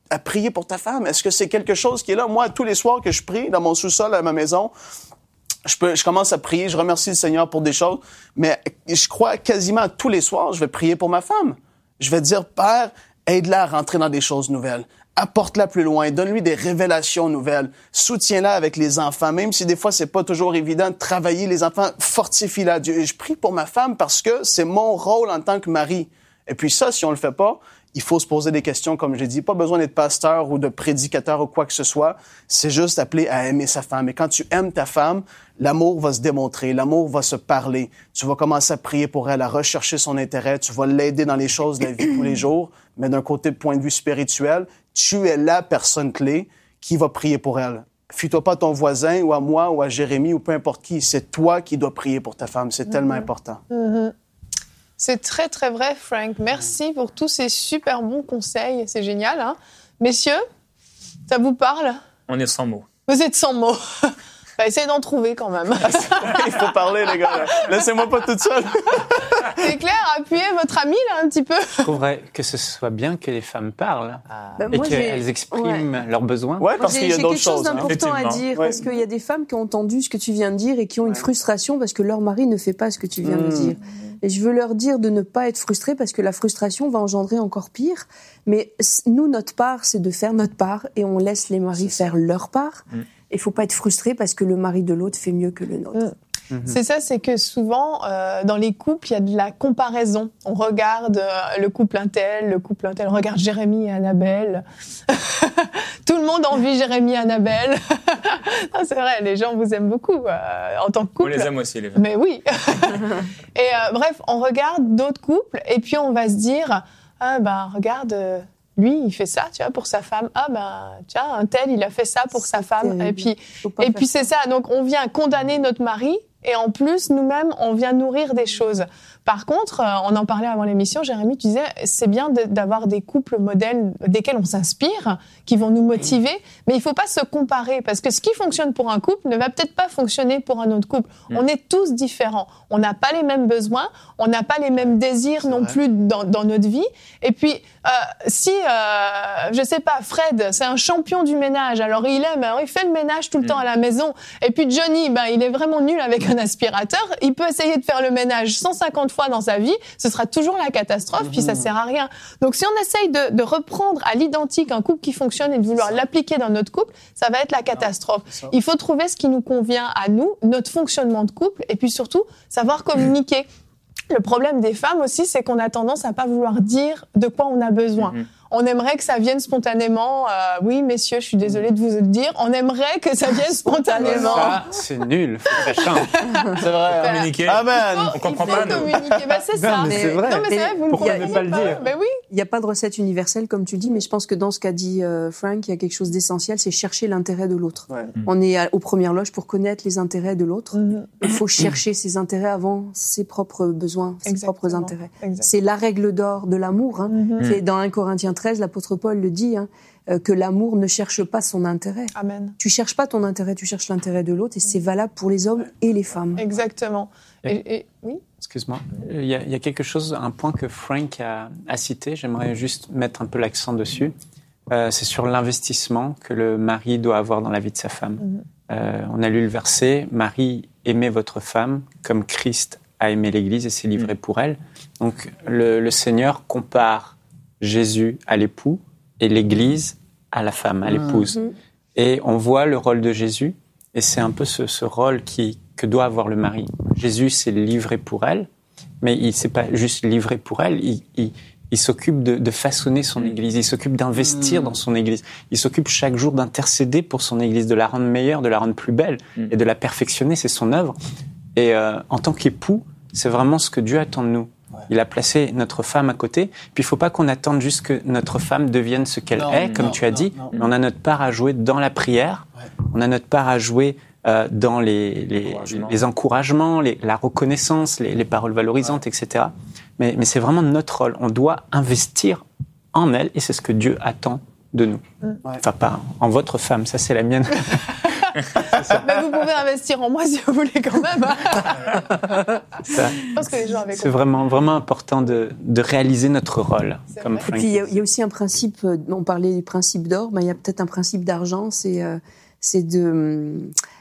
à prier pour ta femme? Est-ce que c'est quelque chose qui est là? Moi, tous les soirs que je prie dans mon sous-sol à ma maison, je peux, je commence à prier, je remercie le Seigneur pour des choses, mais je crois quasiment tous les soirs, je vais prier pour ma femme. Je vais dire, Père, aide-la à rentrer dans des choses nouvelles. Apporte-la plus loin, donne-lui des révélations nouvelles, soutiens-la avec les enfants, même si des fois c'est pas toujours évident de travailler les enfants, fortifie-la. Dieu. Et je prie pour ma femme parce que c'est mon rôle en tant que mari. Et puis ça, si on le fait pas, il faut se poser des questions, comme j'ai dit. Pas besoin d'être pasteur ou de prédicateur ou quoi que ce soit. C'est juste appelé à aimer sa femme. Et quand tu aimes ta femme, l'amour va se démontrer, l'amour va se parler. Tu vas commencer à prier pour elle, à rechercher son intérêt. Tu vas l'aider dans les choses de la vie tous les jours. Mais d'un côté, de point de vue spirituel, tu es la personne clé qui va prier pour elle. Fie-toi pas à ton voisin ou à moi ou à Jérémie ou peu importe qui. C'est toi qui dois prier pour ta femme. C'est mm-hmm. tellement important. Mm-hmm. C'est très, très vrai, Frank. Merci pour tous ces super bons conseils. C'est génial, hein? Messieurs, ça vous parle? On est sans mots. Vous êtes sans mots. Bah, essayez d'en trouver quand même. Il faut parler, les gars. Là. Laissez-moi pas toute seule. C'est clair, appuyez votre ami, là, un petit peu. Je trouverais que ce soit bien que les femmes parlent ah. et bah, qu'elles expriment ouais. leurs besoins. Ouais, parce qu'il y a d'autres choses. J'ai quelque chose d'important hein. à dire, ouais. parce qu'il y a des femmes qui ont entendu ce que tu viens de dire et qui ont ouais. une frustration parce que leur mari ne fait pas ce que tu viens mmh. de dire. Et je veux leur dire de ne pas être frustrés parce que la frustration va engendrer encore pire. Mais nous, notre part, c'est de faire notre part et on laisse les maris faire leur part. Il mmh. ne faut pas être frustré parce que le mari de l'autre fait mieux que le nôtre. Mmh. Mm-hmm. C'est ça, c'est que souvent, euh, dans les couples, il y a de la comparaison. On regarde euh, le couple un tel, le couple un tel, on regarde Jérémie et Annabelle. Tout le monde envie Jérémie et Annabelle. Non, c'est vrai, les gens vous aiment beaucoup euh, en tant que couple. On les aime aussi, les femmes. Mais oui. Et euh, bref, on regarde d'autres couples et puis on va se dire, ah ben regarde... Euh, lui, il fait ça, tu vois, pour sa femme. Ah ben, tiens, un tel, il a fait ça pour sa femme. Et puis, et puis c'est ça. Donc, on vient condamner notre mari. Et en plus, nous-mêmes, on vient nourrir des choses. Par contre, on en parlait avant l'émission, Jérémie, tu disais, c'est bien de, d'avoir des couples modèles desquels on s'inspire, qui vont nous motiver, mais il faut pas se comparer, parce que ce qui fonctionne pour un couple ne va peut-être pas fonctionner pour un autre couple. Mmh. On est tous différents. On n'a pas les mêmes besoins, on n'a pas les mêmes désirs c'est non vrai. plus dans, dans notre vie. Et puis, euh, si, euh, je sais pas, Fred, c'est un champion du ménage, alors il aime, alors il fait le ménage tout le mmh. temps à la maison, et puis Johnny, ben, il est vraiment nul avec un aspirateur, il peut essayer de faire le ménage cent cinquante fois dans sa vie, ce sera toujours la catastrophe, mmh. puis ça sert à rien. Donc si on essaye de, de reprendre à l'identique un couple qui fonctionne et de vouloir l'appliquer dans notre couple, ça va être la catastrophe. Non, il faut trouver ce qui nous convient à nous, notre fonctionnement de couple, et puis surtout, savoir communiquer. Le problème des femmes aussi, c'est qu'on a tendance à pas vouloir dire de quoi on a besoin. Mmh. On aimerait que ça vienne spontanément. Euh, oui, messieurs, je suis désolée de vous le dire. On aimerait que ça vienne spontanément. Ça, c'est nul. Faut très simple. C'est vrai. Communiquer. Amen. On comprend pas. Communiquer. Bah, c'est ça. Non, mais c'est vrai. Non, mais c'est vrai. Vous ne Pourquoi comprenez ne pas le dire? Mais oui. Il n'y a pas de recette universelle, comme tu dis, mais je pense que dans ce qu'a dit euh, Frank, il y a quelque chose d'essentiel, c'est chercher l'intérêt de l'autre. Ouais. Mmh. On est à, aux premières loges pour connaître les intérêts de l'autre. Mmh. Il faut chercher ses intérêts avant ses propres besoins, ses Exactement. propres intérêts. Exactement. C'est la règle d'or de l'amour. Hein. Mmh. C'est dans un Corinthiens treize, l'apôtre Paul le dit, hein, euh, que l'amour ne cherche pas son intérêt. Amen. Tu cherches pas ton intérêt, tu cherches l'intérêt de l'autre, et c'est valable pour les hommes et les femmes. Exactement. Et, et, oui. Excuse-moi, il y, a, il y a quelque chose, un point que Frank a, a cité, j'aimerais juste mettre un peu l'accent dessus. Euh, c'est sur l'investissement que le mari doit avoir dans la vie de sa femme. Mm-hmm. Euh, on a lu le verset, « Marie, aimez votre femme comme Christ a aimé l'Église et s'est livré mm-hmm. pour elle ». Donc le, le Seigneur compare Jésus à l'époux et l'Église à la femme, à l'épouse. Mm-hmm. Et on voit le rôle de Jésus, et c'est un peu ce, ce rôle qui, que doit avoir le mari. Jésus s'est livré pour elle, mais il ne s'est pas juste livré pour elle, il, il, il s'occupe de, de façonner son Église, il s'occupe d'investir mmh. dans son Église, il s'occupe chaque jour d'intercéder pour son Église, de la rendre meilleure, de la rendre plus belle, mmh. et de la perfectionner, c'est son œuvre. Et euh, en tant qu'époux, c'est vraiment ce que Dieu attend de nous. Ouais. Il a placé notre femme à côté. Puis il ne faut pas qu'on attende juste que notre femme devienne ce qu'elle non, est, comme non, tu as non, dit. Non. Mais on a notre part à jouer dans la prière. Ouais. On a notre part à jouer euh, dans les, les, les encouragements, les, la reconnaissance, les, les paroles valorisantes, ouais. et cetera. Mais, mais c'est vraiment notre rôle. On doit investir en elle et c'est ce que Dieu attend de nous. Ouais. Enfin, pas en votre femme, ça c'est la mienne. Mais vous pouvez investir en moi si vous voulez quand même. Ça. Je pense que les gens avaient C'est vraiment, vraiment important de, de réaliser notre rôle. Comme Et puis, il y, a, il y a aussi un principe, on parlait du principe d'or, mais il y a peut-être un principe d'argent, c'est, euh, c'est de euh,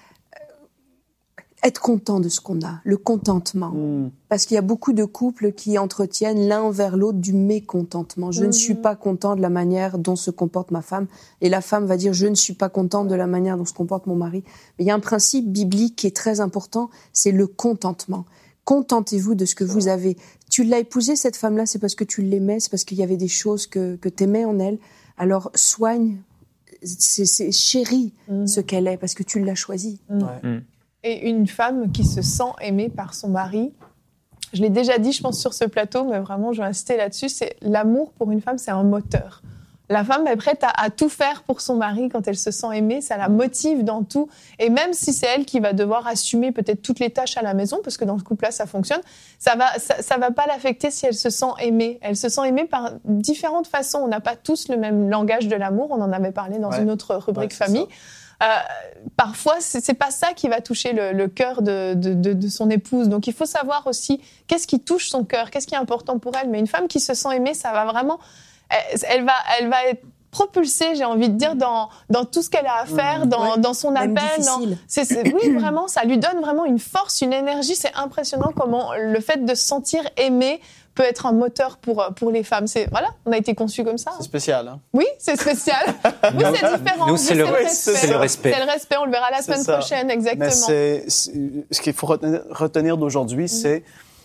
être content de ce qu'on a, le contentement. Mm. Parce qu'il y a beaucoup de couples qui entretiennent l'un envers l'autre du mécontentement. Je mm. ne suis pas content de la manière dont se comporte ma femme. Et la femme va dire, je ne suis pas contente de la manière dont se comporte mon mari. Mais il y a un principe biblique qui est très important, c'est le contentement. Contentez-vous de ce que vous avez. Tu l'as épousée, cette femme-là, c'est parce que tu l'aimais, c'est parce qu'il y avait des choses que, que tu aimais en elle. Alors, soigne, c'est, c'est chéris mm. ce qu'elle est, parce que tu l'as choisie. Mm. Ouais. Mm. Et une femme qui se sent aimée par son mari, je l'ai déjà dit, je pense, sur ce plateau, mais vraiment, je vais insister là-dessus, c'est l'amour pour une femme, c'est un moteur. La femme est prête à, à tout faire pour son mari quand elle se sent aimée, ça la motive dans tout. Et même si c'est elle qui va devoir assumer peut-être toutes les tâches à la maison, parce que dans ce couple-là, ça fonctionne, ça va, ça, ça va pas l'affecter si elle se sent aimée. Elle se sent aimée par différentes façons. On n'a pas tous le même langage de l'amour. On en avait parlé dans ouais. une autre rubrique ouais, famille. Euh, parfois, c'est, c'est pas ça qui va toucher le, le cœur de, de, de, de son épouse. Donc, il faut savoir aussi qu'est-ce qui touche son cœur, qu'est-ce qui est important pour elle. Mais une femme qui se sent aimée, ça va vraiment, elle, elle va, elle va être propulsée, j'ai envie de dire, dans dans tout ce qu'elle a à faire, dans ouais, dans son appel. Dans, c'est, c'est, oui, vraiment, ça lui donne vraiment une force, une énergie. C'est impressionnant comment le fait de se sentir aimée peut être un moteur pour pour les femmes. C'est voilà, on a été conçus comme ça. C'est spécial, hein. Oui, c'est spécial. Vous, c'est différent. Nous, c'est, Vous, le, c'est, le respect. c'est le respect. C'est le respect. On le verra la c'est semaine ça. prochaine, exactement. Mais c'est, c'est ce qu'il faut retenir, retenir d'aujourd'hui, mmh. c'est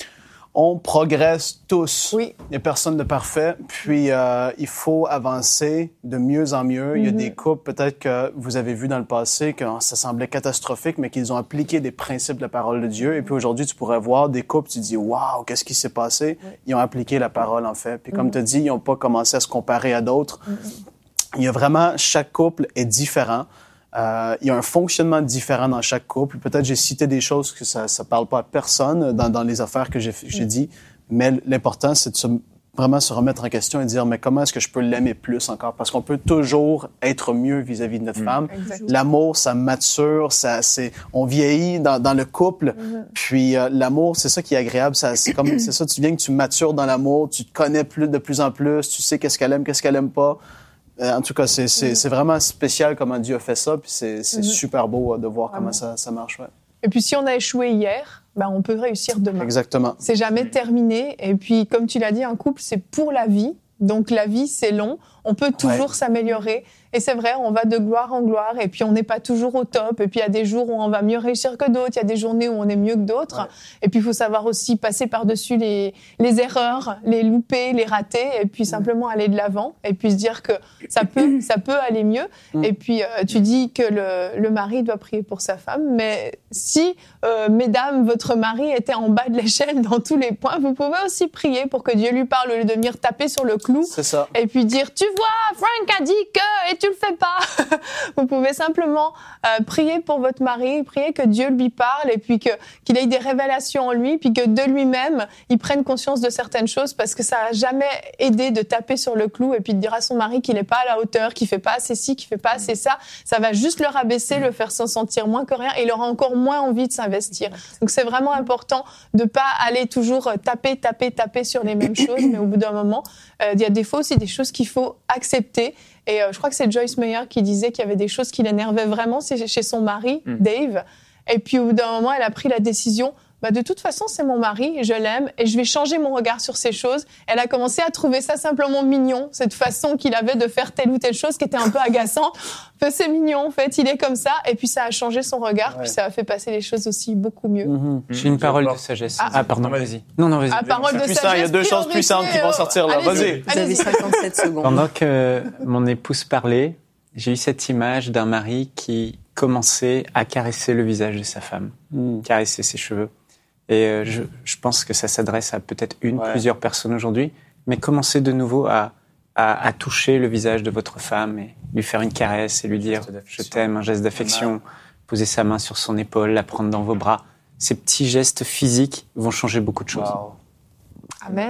on progresse tous. Oui. Il n'y a personne de parfait. Puis, euh, il faut avancer de mieux en mieux. Mm-hmm. Il y a des couples, peut-être que vous avez vu dans le passé, que ça semblait catastrophique, mais qu'ils ont appliqué des principes de la parole de Dieu. Et puis, aujourd'hui, tu pourrais voir des couples, tu te dis, waouh, qu'est-ce qui s'est passé? Oui. Ils ont appliqué la parole, en fait. Puis, comme mm-hmm. tu as dit, ils n'ont pas commencé à se comparer à d'autres. Mm-hmm. Il y a vraiment, chaque couple est différent. Euh, il y a un fonctionnement différent dans chaque couple. Peut-être j'ai cité des choses que ça ça parle pas à personne dans, dans les affaires que j'ai, j'ai dit, mais l'important, c'est de se, vraiment se remettre en question et dire, mais comment est-ce que je peux l'aimer plus encore? Parce qu'on peut toujours être mieux vis-à-vis de notre mmh. femme. Exactement. L'amour, ça mature, ça, c'est, on vieillit dans, dans le couple. Mmh. Puis euh, l'amour, c'est ça qui est agréable. Ça, c'est comme, c'est ça, tu viens que tu matures dans l'amour, tu te connais plus de plus en plus, tu sais qu'est-ce qu'elle aime, qu'est-ce qu'elle aime pas. En tout cas, c'est, c'est, c'est vraiment spécial comment Dieu a fait ça, puis c'est, c'est mm-hmm. super beau de voir vraiment. comment ça, ça marche. Ouais. Et puis, si on a échoué hier, ben, on peut réussir demain. Exactement. C'est jamais terminé. Et puis, comme tu l'as dit, un couple, c'est pour la vie. Donc, la vie, c'est long. On peut toujours ouais. s'améliorer. Et c'est vrai, on va de gloire en gloire. Et puis, on n'est pas toujours au top. Et puis, il y a des jours où on va mieux réussir que d'autres. Il y a des journées où on est mieux que d'autres. Ouais. Et puis, il faut savoir aussi passer par-dessus les, les erreurs, les loupés, les ratés. Et puis, simplement aller de l'avant. Et puis, se dire que ça peut, ça peut aller mieux. Mm. Et puis, euh, tu dis que le, le mari doit prier pour sa femme. Mais si, euh, mesdames, votre mari était en bas de l'échelle dans tous les points, vous pouvez aussi prier pour que Dieu lui parle au lieu de venir taper sur le clou. C'est ça. Et puis dire, tu vois, Frank a dit que, et tu le fais pas. Vous pouvez simplement euh, prier pour votre mari, prier que Dieu lui parle et puis que qu'il ait des révélations en lui, puis que de lui-même, il prenne conscience de certaines choses parce que ça a jamais aidé de taper sur le clou et puis de dire à son mari qu'il est pas à la hauteur, qu'il fait pas assez ci, qu'il fait pas assez ça. Ça va juste le rabaisser, le faire s'en sentir moins que rien et il aura encore moins envie de s'investir. Donc c'est vraiment important de pas aller toujours taper, taper, taper sur les mêmes choses, mais au bout d'un moment, euh, il y a des fois aussi des choses qu'il faut accepter. Et euh, je crois que c'est Joyce Meyer qui disait qu'il y avait des choses qui l'énervaient vraiment c'est chez son mari, mmh. Dave. Et puis au bout d'un moment, elle a pris la décision, bah, de toute façon, c'est mon mari, je l'aime, et je vais changer mon regard sur ces choses. Elle a commencé à trouver ça simplement mignon, cette façon qu'il avait de faire telle ou telle chose qui était un peu agaçante. C'est mignon, en fait, il est comme ça. Et puis ça a changé son regard, ouais. puis ça a fait passer les choses aussi beaucoup mieux. Mmh. J'ai une parole de sagesse. Ah, ah pardon, vas-y. Non, non, vas-y. Ah, parole de puissant, sagesse. Il y a deux choses puissantes qui vont sortir là. Allez-y. Vas-y. Vous avez cinquante-sept secondes. Pendant que mon épouse parlait, j'ai eu cette image d'un mari qui commençait à caresser le visage de sa femme, mmh. caresser ses cheveux. Et euh, je, je pense que ça s'adresse à peut-être une, ouais. plusieurs personnes aujourd'hui, mais commencez de nouveau à, à, à toucher le visage de votre femme et lui faire une caresse et lui dire « je t'aime », un geste d'affection, poser sa main sur son épaule, la prendre dans vos bras. Ces petits gestes physiques vont changer beaucoup de choses. Wow. Amen.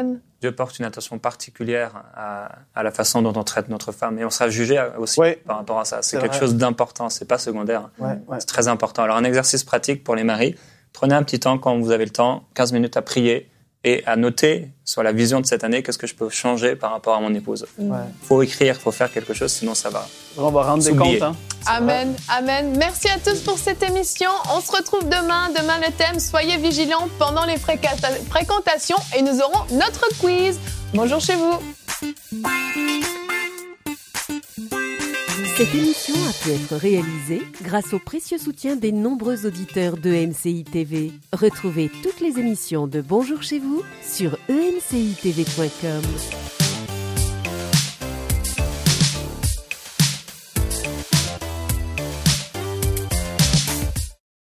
Dieu porte une attention particulière à, à la façon dont on traite notre femme. Et on sera jugé aussi ouais. par rapport à ça. C'est, C'est quelque vrai. chose d'important, c'est pas secondaire. Ouais, ouais. C'est très important. Alors, un exercice pratique pour les maris. Prenez un petit temps quand vous avez le temps, quinze minutes à prier et à noter sur la vision de cette année, qu'est-ce que je peux changer par rapport à mon épouse. Il Ouais. faut écrire, il faut faire quelque chose, sinon ça va. On va rendre des S'oublier. comptes. Hein. Amen, amen. Merci à tous pour cette émission. On se retrouve demain. Demain, le thème, soyez vigilants pendant les fréquenta- fréquentations et nous aurons notre quiz. Bonjour chez vous. Cette émission a pu être réalisée grâce au précieux soutien des nombreux auditeurs de M C I T V. Retrouvez toutes les émissions de Bonjour chez vous sur e m c i t v point com.